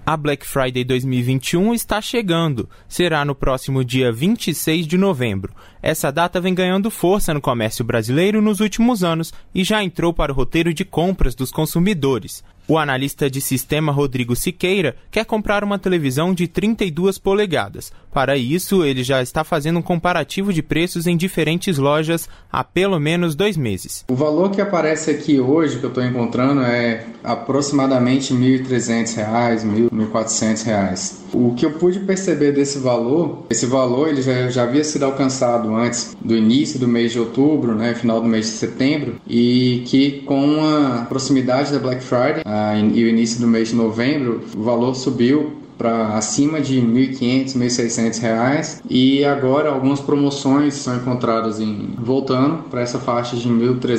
A Black Friday 2021 está chegando. Será no próximo dia 26 de novembro. Essa data vem ganhando força no comércio brasileiro nos últimos anos e já entrou para o roteiro de compras dos consumidores. O analista de sistema Rodrigo Siqueira quer comprar uma televisão de 32 polegadas. Para isso, ele já está fazendo um comparativo de preços em diferentes lojas há pelo menos 2 meses. O valor que aparece aqui hoje, que eu estou encontrando, é aproximadamente R$ 1.300, R$ 1.400. O que eu pude perceber desse valor, ele já havia sido alcançado antes do início do mês de outubro, final do mês de setembro, e que com a proximidade da Black Friday e o início do mês de novembro, o valor subiu para acima de R$ 1.500, R$ 1.600, e agora algumas promoções são encontradas voltando para essa faixa de R$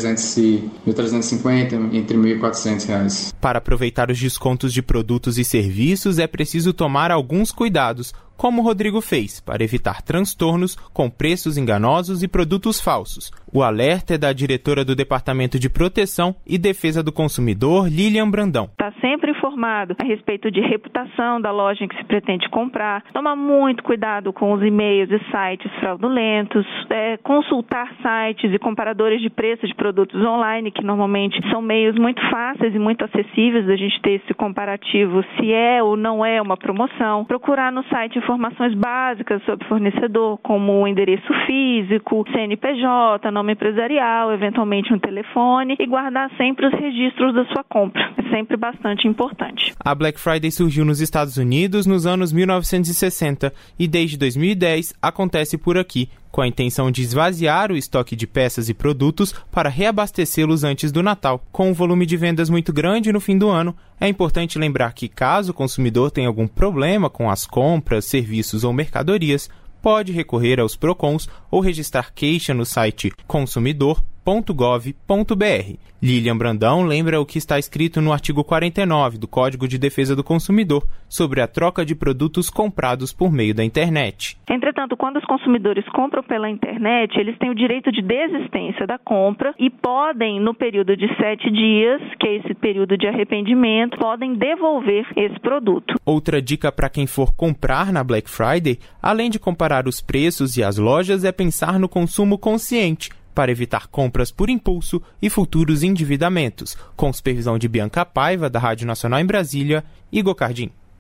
1.350, entre R$ 1.400. Para aproveitar os descontos de produtos e serviços, é preciso tomar alguns cuidados, como o Rodrigo fez, para evitar transtornos com preços enganosos e produtos falsos. O alerta é da diretora do Departamento de Proteção e Defesa do Consumidor, Lilian Brandão. Está sempre informado a respeito de reputação da loja em que se pretende comprar, tomar muito cuidado com os e-mails e sites fraudulentos, consultar sites e comparadores de preços de produtos online, que normalmente são meios muito fáceis e muito acessíveis da gente ter esse comparativo se é ou não é uma promoção, procurar no site informações básicas sobre fornecedor, como o endereço físico, CNPJ, nome empresarial, eventualmente um telefone, e guardar sempre os registros da sua compra. É sempre bastante importante. A Black Friday surgiu nos Estados Unidos nos anos 1960 e desde 2010 acontece por aqui, com a intenção de esvaziar o estoque de peças e produtos para reabastecê-los antes do Natal. Com um volume de vendas muito grande no fim do ano, é importante lembrar que, caso o consumidor tenha algum problema com as compras, serviços ou mercadorias, pode recorrer aos PROCONs ou registrar queixa no site consumidor.gov.br. Lilian Brandão lembra o que está escrito no artigo 49 do Código de Defesa do Consumidor sobre a troca de produtos comprados por meio da internet. Entretanto, quando os consumidores compram pela internet, eles têm o direito de desistência da compra e podem, no período de 7 dias, que é esse período de arrependimento, podem devolver esse produto. Outra dica para quem for comprar na Black Friday, além de comparar os preços e as lojas, é pensar no consumo consciente, para evitar compras por impulso e futuros endividamentos. Com supervisão de Bianca Paiva, da Rádio Nacional em Brasília, Igor Cardim.